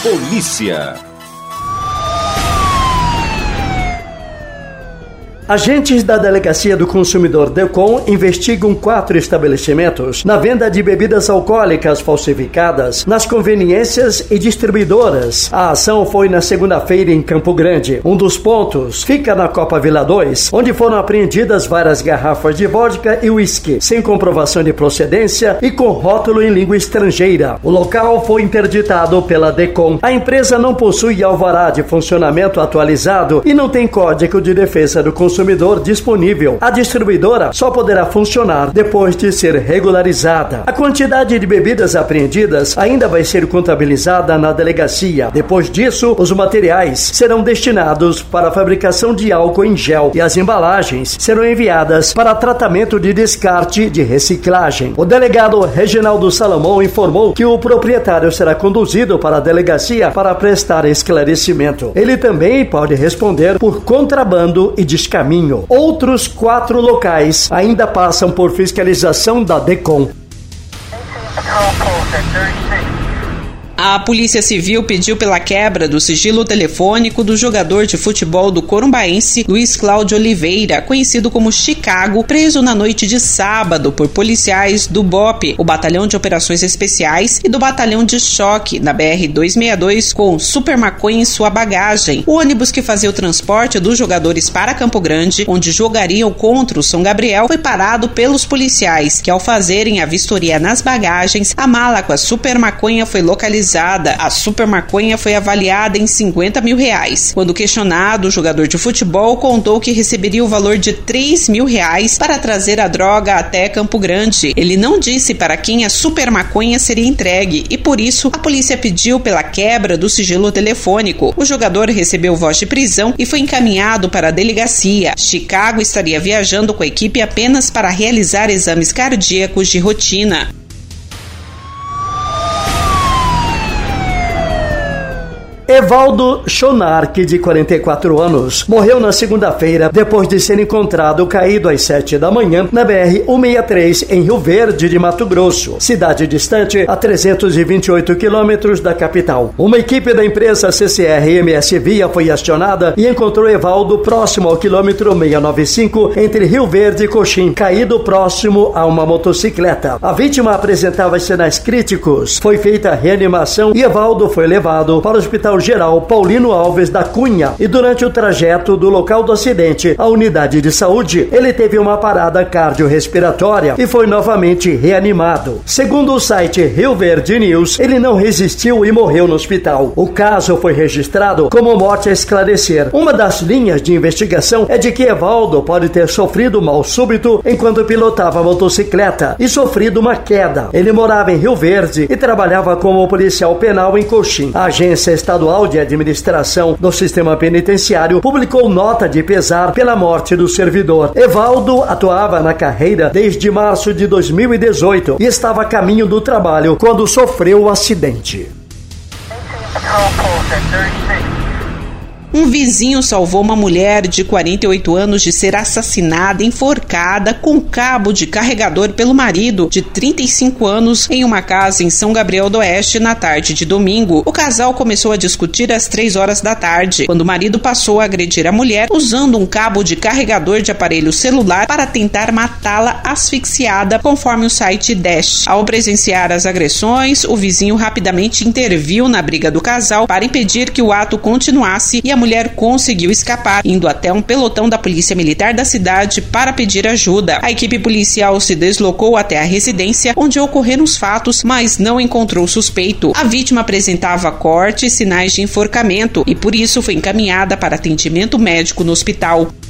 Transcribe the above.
Polícia. Agentes da Delegacia do Consumidor DECOM investigam 4 estabelecimentos na venda de bebidas alcoólicas falsificadas nas conveniências e distribuidoras. A ação foi na segunda-feira em Campo Grande. Um dos pontos fica na Copa Vila 2, onde foram apreendidas várias garrafas de vodka e uísque, sem comprovação de procedência e com rótulo em língua estrangeira. O local foi interditado pela DECOM. A empresa não possui alvará de funcionamento atualizado e não tem código de defesa do consumidor disponível. A distribuidora só poderá funcionar depois de ser regularizada. A quantidade de bebidas apreendidas ainda vai ser contabilizada na delegacia. Depois disso, os materiais serão destinados para a fabricação de álcool em gel e as embalagens serão enviadas para tratamento de descarte de reciclagem. O delegado Reginaldo Salomão informou que o proprietário será conduzido para a delegacia para prestar esclarecimento. Ele também pode responder por contrabando e descaminho. Outros 4 locais ainda passam por fiscalização da DECOM. A Polícia Civil pediu pela quebra do sigilo telefônico do jogador de futebol do Corumbaense, Luiz Cláudio Oliveira, conhecido como Chicago, preso na noite de sábado por policiais do BOP, o Batalhão de Operações Especiais, e do Batalhão de Choque, na BR-262, com super maconha em sua bagagem. O ônibus que fazia o transporte dos jogadores para Campo Grande, onde jogariam contra o São Gabriel, foi parado pelos policiais, que ao fazerem a vistoria nas bagagens, a mala com a super maconha foi localizada. A super maconha foi avaliada em R$50 mil. Quando questionado, o jogador de futebol contou que receberia o valor de R$3 mil para trazer a droga até Campo Grande. Ele não disse para quem a super maconha seria entregue e, por isso, a polícia pediu pela quebra do sigilo telefônico. O jogador recebeu voz de prisão e foi encaminhado para a delegacia. Chicago estaria viajando com a equipe apenas para realizar exames cardíacos de rotina. Evaldo Schonark, de 44 anos, morreu na segunda-feira depois de ser encontrado caído às 7 da manhã na BR-163 em Rio Verde de Mato Grosso, cidade distante a 328 quilômetros da capital. Uma equipe da empresa CCR-MS Via foi acionada e encontrou Evaldo próximo ao quilômetro 695 entre Rio Verde e Coxim, caído próximo a uma motocicleta. A vítima apresentava sinais críticos. Foi feita a reanimação e Evaldo foi levado para o Hospital Geral Paulino Alves da Cunha e durante o trajeto do local do acidente à unidade de saúde, ele teve uma parada cardiorrespiratória e foi novamente reanimado. Segundo o site Rio Verde News, ele não resistiu e morreu no hospital. O caso foi registrado como morte a esclarecer. Uma das linhas de investigação é de que Evaldo pode ter sofrido mal súbito enquanto pilotava a motocicleta e sofrido uma queda. Ele morava em Rio Verde e trabalhava como policial penal em Coxim. A Agência Estadual de Administração do Sistema Penitenciário publicou nota de pesar pela morte do servidor. Evaldo atuava na carreira desde março de 2018 e estava a caminho do trabalho quando sofreu o acidente. Um vizinho salvou uma mulher de 48 anos de ser assassinada, enforcada com cabo de carregador pelo marido, de 35 anos, em uma casa em São Gabriel do Oeste na tarde de domingo. O casal começou a discutir às 3 horas da tarde, quando o marido passou a agredir a mulher usando um cabo de carregador de aparelho celular para tentar matá-la asfixiada, conforme o site Dash. Ao presenciar as agressões, o vizinho rapidamente interviu na briga do casal para impedir que o ato continuasse e a mulher conseguiu escapar, indo até um pelotão da Polícia Militar da cidade para pedir ajuda. A equipe policial se deslocou até a residência onde ocorreram os fatos, mas não encontrou suspeito. A vítima apresentava cortes e sinais de enforcamento e por isso foi encaminhada para atendimento médico no hospital.